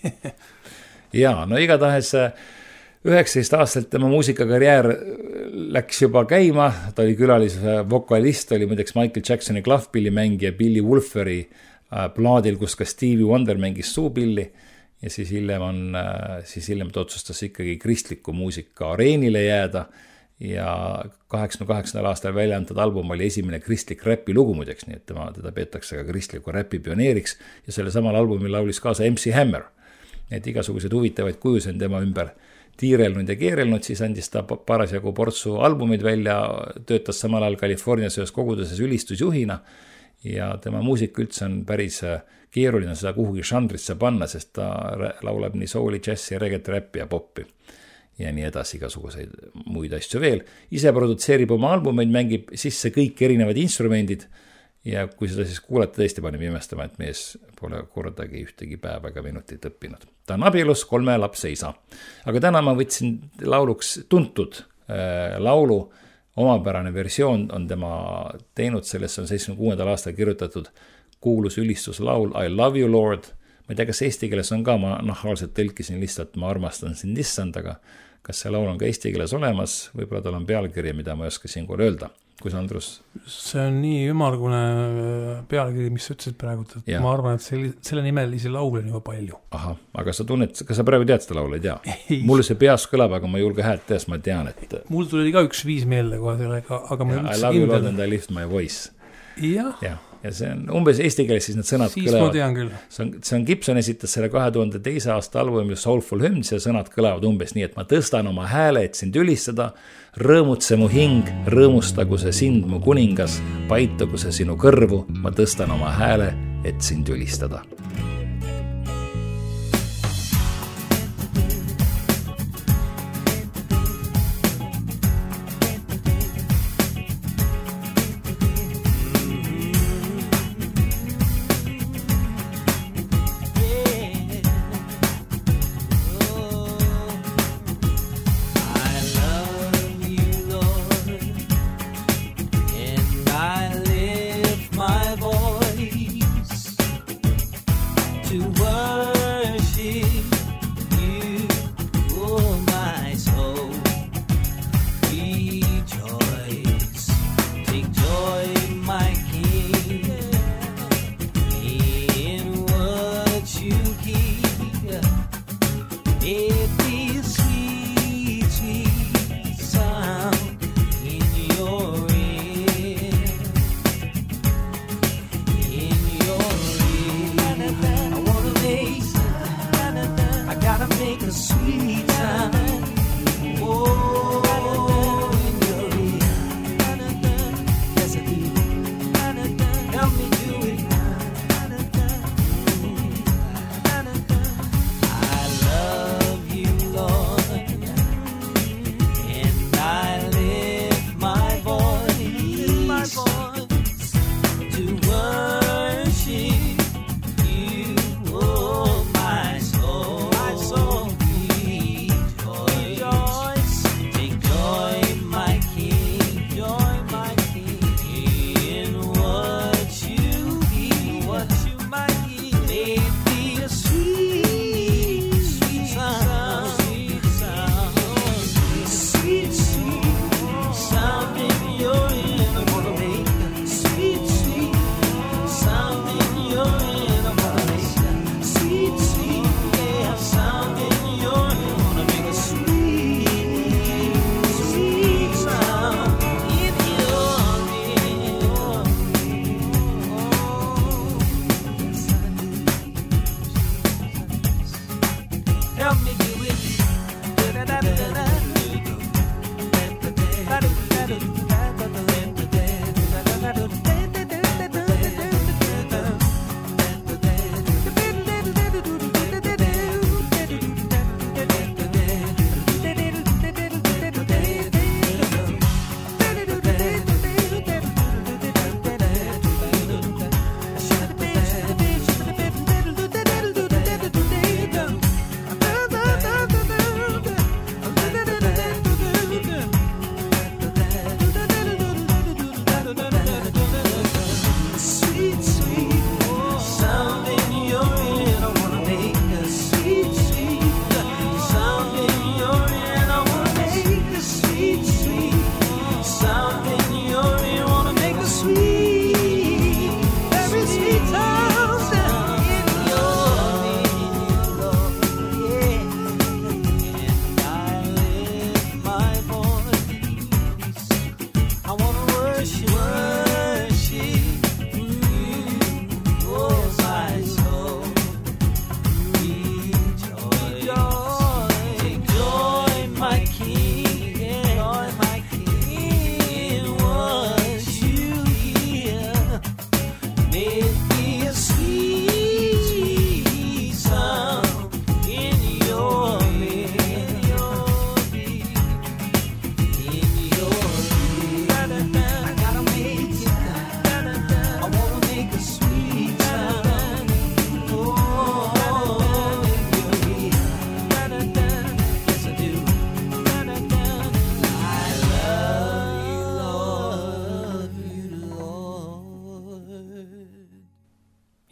ja no igatahes üheksateist aastalt tema muusikakarjäär läks juba käima, ta oli külalis vokalist, oli muideks Michael Jacksoni klavpilli mängija Billy Wolferi plaadil, kus ka Stevie Wonder mängis suupilli ja siis hiljem on, siis hiljem ta otsustas ikkagi kristliku muusika areenile jääda ja kaheksakümne kaheksandal aastal välja antud album oli esimene kristlik räpi lugu muideks, nii et tema, teda peetakse ka kristliku räpi pioneeriks ja selle samal albumil laulis kaasa M C Hammer. et igasuguseid huvitavaid kujusid tema ümber tiirelnud ja keerelnud, siis andis ta parasjagu portsu albumid välja, töötas samal ajal Californias ühes koguduses ülistusjuhina ja tema muusika üldse on päris keeruline seda kuhugi žanrisse panna, sest ta laulab nii souli, džässi, reggaet, räppi ja poppi ja nii edasi, igasuguseid muid asju veel. Ise produtseerib oma albumeid, mängib sisse kõik erinevad instrumendid ja kui seda siis kuulata, tõesti paneb imestama, et mees pole kordagi ühtegi päeva ega minutit õppinud. Ta on abielus, kolme lapse isa. Aga täna ma võtsin lauluks tuntud äh, laulu, omapärane versioon on tema teinud, sellest on seitsmekümne kuuendal aastal kirjutatud kuulus ülistuslaul I love you Lord. Ma ei tea, kas eesti keeles on ka, ma nahaalselt tõlkisin lihtsalt, ma armastan sind issand, aga kas see laul on ka eesti keeles olemas, võib-olla tal on pealkiri, mida ma ei oska siin kohe öelda. Kui sa, Andrus? See on nii ümargune pealkiri, mis sa ütlesid praegu, et ja. Ma arvan, et selle, selle nimelisi laule on juba palju. Aha, aga sa tunned, kas sa praegu tead seda laulu, ei tea? Ei. Mul see peas kõlab, aga ma ei julge häält tehes, ma tean, et... Mul tuli ka üks viis meelde kohe sellega, aga ma ja, I love you Lord and I lift my voice. Jah. Ja, ja see on umbes eesti keeles, siis need sõnad siis kõlavad. Ma tean küll. See on, see on Gibson esitas selle kahe tuhande teise aasta albumi Soulful Hymns ja sõnad kõlavad umbes nii, et ma tõstan oma hääle, et sind ülistada, rõõmutse mu hing, rõõmustagu see sind, mu kuningas, paitugu see sinu kõrvu, ma tõstan oma hääle, et sind ülistada.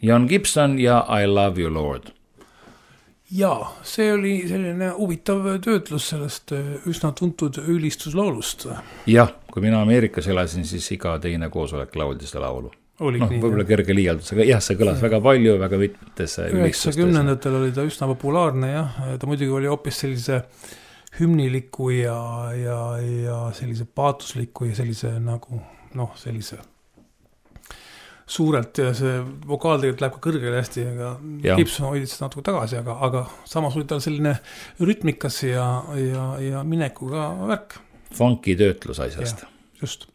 Jan Gibson ja I Love You Lord. Jaa, see oli selline huvitav töötlus sellest üsna tuntud ülistuslaulust. Jah, kui mina Ameerikas elasin, siis iga teine koosolek lauldi seda laulu. Olid noh, nii, võib-olla kerge liialdus, aga jah, see kõlas ja. väga palju, väga mitmetes üheksakümnendatel oli ta üsna populaarne, jah, ta muidugi oli hoopis sellise hümniliku ja, ja, ja sellise paatusliku ja sellise nagu, noh, sellise suurelt ja see vokaal tegelikult läheb ka kõrgele hästi, aga ja. Gibson hoidis seda natuke tagasi, aga, aga samas oli tal selline rütmikas ja, ja, ja minekuga värk. Funky töötlus asjast. Ja, just.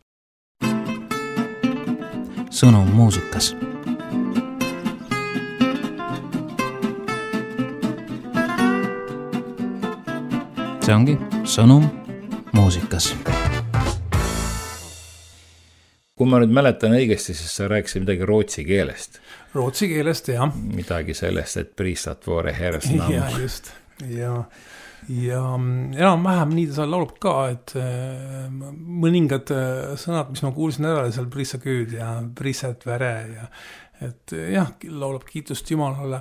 Sõnum muusikas. See ongi sõnum muusikas. Kui ma nüüd mäletan õigesti, siis sa rääkisid midagi rootsi keelest. Rootsi keelest, jah. Midagi sellest, et prisat vore herres nam. Ja, just. Ja, ja enam-vähem nii ta seal laulab ka, et mõningad sõnad, mis ma kuulsin ära, seal prissa küüd ja prissat väre ja et jah, laulab kiitust Jumalale.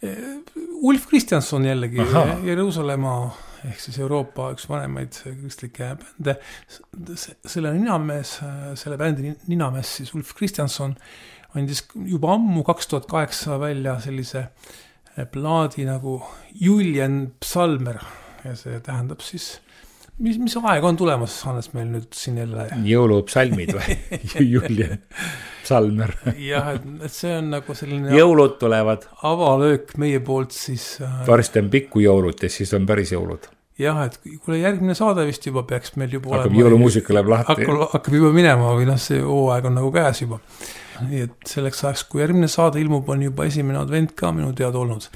Ulf Kristjansson jällegi, Jeruusalemma ehk siis Euroopa üks vanemaid kristlikke bände. Selle ninamees, selle bändi ninamees siis Ulf Kristjansson andis juba ammu kaks tuhat kaheksa välja sellise plaadi nagu Julian Psalmer ja see tähendab siis, mis, mis aeg on tulemas, Hannes meil nüüd siin jälle? Jõulupsalmid või? Julian Psalmer. Jah, et see on nagu selline jõulud tulevad. Avalöök meie poolt siis. Varsti on pikku jõulud ja siis on päris jõulud. Jah, et kuule järgmine saade vist juba peaks meil juba hakkab olema. Jõulumuusika läheb lahti. Hakkab, hakkab juba minema või noh, see hooaeg on nagu käes juba. Nii et selleks ajaks, kui järgmine saade ilmub, on juba esimene advent ka minu teada olnud.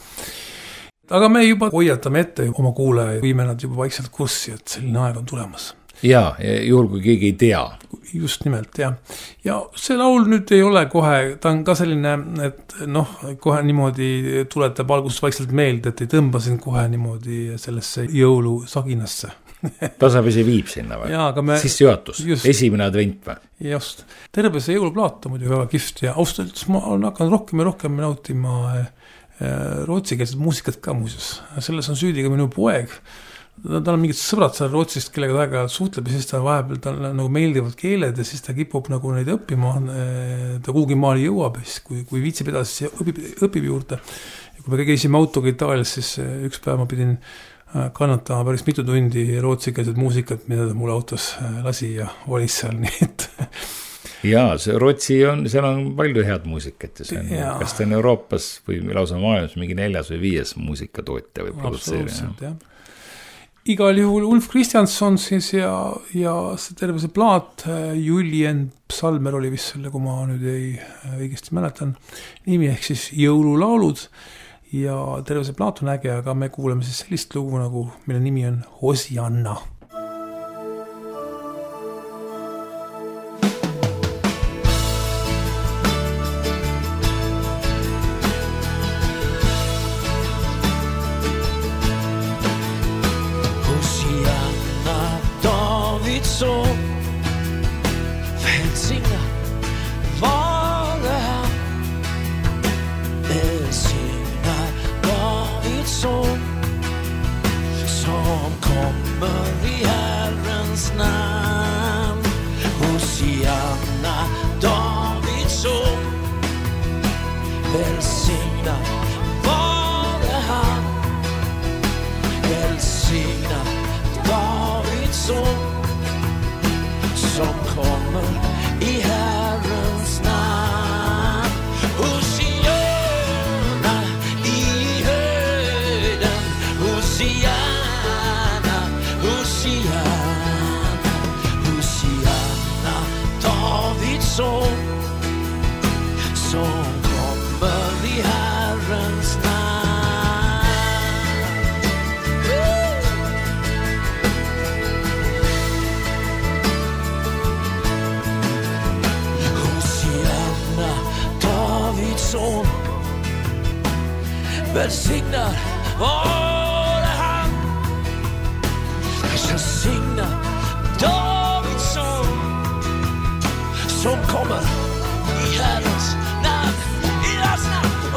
Aga me juba hoiatame ette oma kuulaja ja viime nad juba vaikselt kurssi, et selline aeg on tulemas. Jaa, juhul kui keegi ei tea. Just nimelt, jah. Ja see laul nüüd ei ole kohe, ta on ka selline, et noh, kohe niimoodi tuletab algust vaikselt meelde, et ei tõmba siin kohe niimoodi sellesse jõulu saginasse. Tasapisi viib sinna või? Jaa, aga me... Sisse juhatus, esimene advent või? Just. Terve see jõuluplaat on muidugi väga kihvt ja ausalt, ma olen hakanud rohkem ja rohkem nautima rootsikeelset muusikat ka muuseas. Selles on süüdi ka minu poeg. Tal on mingid sõbrad seal Rootsist, kellega ta aega suhtleb ja siis ta vahepeal tal nagu meeldivad keeled ja siis ta kipub nagu neid õppima. Ta kuhugi maali jõuab, siis kui, kui viitsib edasi, siis õpib, õpib juurde. Ja kui me käisime autoga Itaalias, siis üks päev ma pidin kannatama päris mitu tundi rootsikeelset muusikat, mida ta mulle autos lasi ja valis seal, nii et... Jaa, see Rootsi on, seal on palju head muusikat ja see on, ja. Kas ta on Euroopas või lausa maailmas mingi neljas või viies muusikatootja või produtseerija. Igal juhul Ulf Kristjansson siis ja, ja see terve see plaat, Julian Psalmer oli vist selle, kui ma nüüd ei õigesti mäletan, nimi ehk siis jõululaulud ja terve see plaat on äge, aga me kuuleme siis sellist lugu nagu, mille nimi on Hosianna. Välsignad vare han, välsigna Davids son, som kommer i Herrens namn, i hans namn.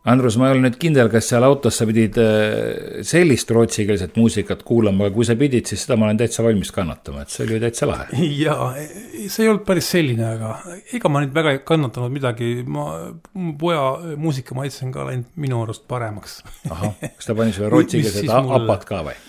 Andrus, ma ei ole nüüd kindel, kas seal autos sa pidid sellist rootsikeelset muusikat kuulama, aga kui sa pidid, siis seda ma olen täitsa valmis kannatama, et see oli ju täitsa lahe. Jaa, see ei olnud päris selline, aga ega ma nüüd väga ei kannatanud midagi, ma poja muusika maitsen ka läinud minu arust paremaks. Aha, kas ta pani sulle rootsikeelset apad ka või?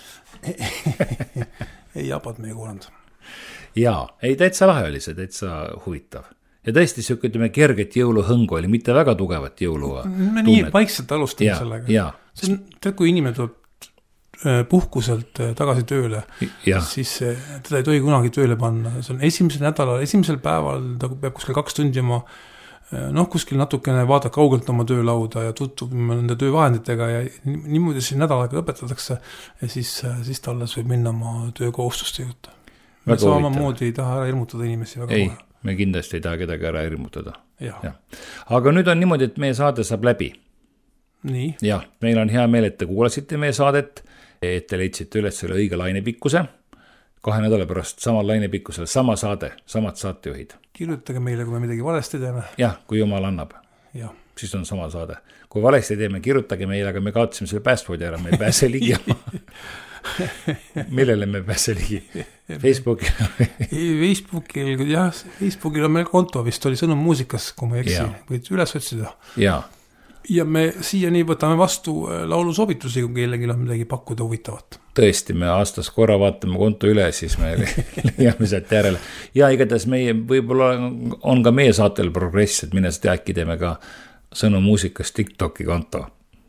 Ei, apad me ei kuulanud. Jaa, ei, täitsa lahe oli see, täitsa huvitav. Ja tõesti siuke, ütleme, kerget jõuluhõngu oli, mitte väga tugevat jõulu. Me nii vaikselt alustame ja, sellega. Ja. See on, tead, kui inimene tuleb puhkuselt tagasi tööle, ja. siis teda ei tohi kunagi tööle panna. See on esimesel nädalal, esimesel päeval ta peab kuskil kaks tundi oma, noh, kuskil natukene vaadata kaugelt oma töölauda ja tuttub nende töövahenditega ja niimoodi siin nädalaga õpetatakse ja siis, siis ta alles võib minna oma töökohustuste juurde. Me saama moodi ei taha ära ilmutada inimesi väga ei. kohe. Me kindlasti ei taha kedagi ära hirmutada. Ja. Ja. Aga nüüd on niimoodi, et meie saade saab läbi. Nii. Ja, meil on hea meel, et te kuulasite meie saadet, et te leidsite üles selle õige lainepikkuse. Kahe nädala pärast samal lainepikkusel sama saade, samad saatejuhid. Kirjutage meile, kui me midagi valesti teeme. Jah, kui jumal annab. Ja. Siis on sama saade. Kui valesti teeme, kirjutage meile, aga me kaotasime selle päästvoodi ära, me ei pääse ligi oma. Millele me pääse ligi? Facebookil? Facebookil, jah, Facebookil on meil konto, vist oli Sõnum muusikas, kui ma eksi, võid üles otsida. Ja. ja me siiani võtame vastu laulu soovitusi, kui kellelgi on midagi pakkuda huvitavat. Tõesti, me aastas korra vaatame konto üle, siis me leiame sealt järele. Ja igatahes meie, võib-olla on ka meie saatel progress, et mine seda äkki teeme ka Sõnum muusikas TikToki konto.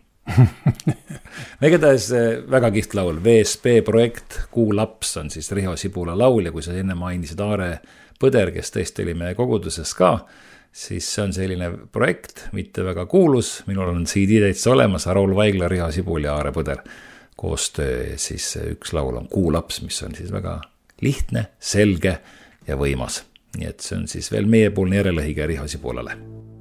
Igatahes väga kiht laul, V S P projekt Kuu laps on siis Riho Sibula laul ja kui sa enne mainisid Aare Põder, kes tõesti oli meie koguduses ka, siis see on selline projekt, mitte väga kuulus, minul on C D täitsa olemas, Raul Vaigla, Riho Sibul ja Aare Põder koostöö, siis üks laul on Kuu laps, mis on siis väga lihtne, selge ja võimas. Nii et see on siis veel meiepoolne järelõhige Riho Sibulale.